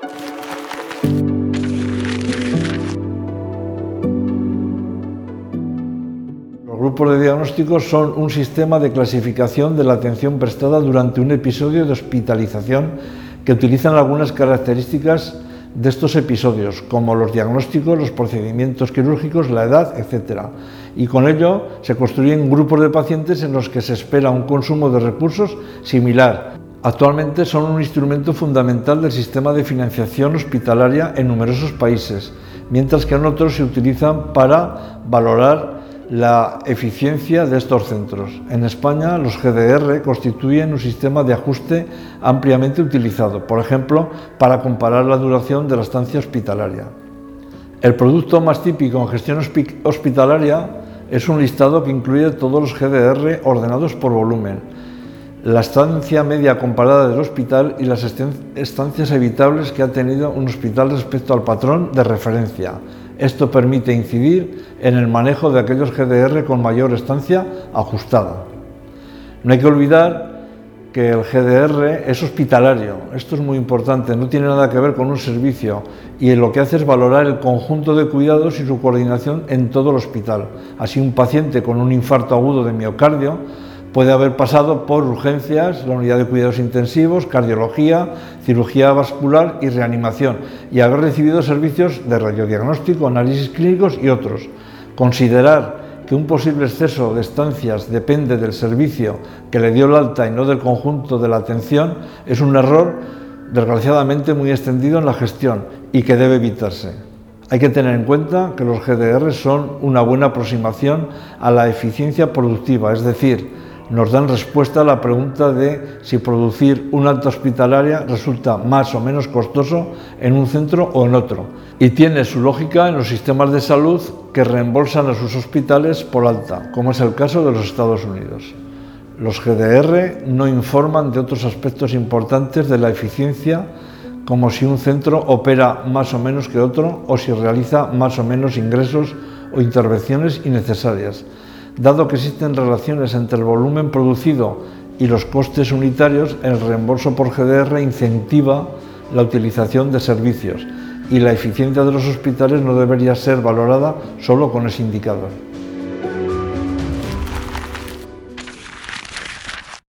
Los grupos de diagnóstico son un sistema de clasificación de la atención prestada durante un episodio de hospitalización que utilizan algunas características de estos episodios, como los diagnósticos, los procedimientos quirúrgicos, la edad, etc. Y con ello se construyen grupos de pacientes en los que se espera un consumo de recursos similar. Actualmente son un instrumento fundamental del sistema de financiación hospitalaria en numerosos países, mientras que en otros se utilizan para valorar la eficiencia de estos centros. En España, los GDR constituyen un sistema de ajuste ampliamente utilizado, por ejemplo, para comparar la duración de la estancia hospitalaria. El producto más típico en gestión hospitalaria es un listado que incluye todos los GDR ordenados por volumen, la estancia media comparada del hospital y las estancias evitables que ha tenido un hospital respecto al patrón de referencia. Esto permite incidir en el manejo de aquellos GDR con mayor estancia ajustada. No hay que olvidar que el GDR es hospitalario. Esto es muy importante, no tiene nada que ver con un servicio y lo que hace es valorar el conjunto de cuidados y su coordinación en todo el hospital. Así, un paciente con un infarto agudo de miocardio puede haber pasado por urgencias, la unidad de cuidados intensivos, cardiología, cirugía vascular y reanimación, y haber recibido servicios de radiodiagnóstico, análisis clínicos y otros. Considerar que un posible exceso de estancias depende del servicio que le dio el alta y no del conjunto de la atención es un error, desgraciadamente, muy extendido en la gestión y que debe evitarse. Hay que tener en cuenta que los GDR son una buena aproximación a la eficiencia productiva, es decir, nos dan respuesta a la pregunta de si producir una alta hospitalaria resulta más o menos costoso en un centro o en otro. Y tiene su lógica en los sistemas de salud que reembolsan a sus hospitales por alta, como es el caso de los Estados Unidos. Los GDR no informan de otros aspectos importantes de la eficiencia, como si un centro opera más o menos que otro o si realiza más o menos ingresos o intervenciones innecesarias. Dado que existen relaciones entre el volumen producido y los costes unitarios, el reembolso por GDR incentiva la utilización de servicios y la eficiencia de los hospitales no debería ser valorada solo con ese indicador.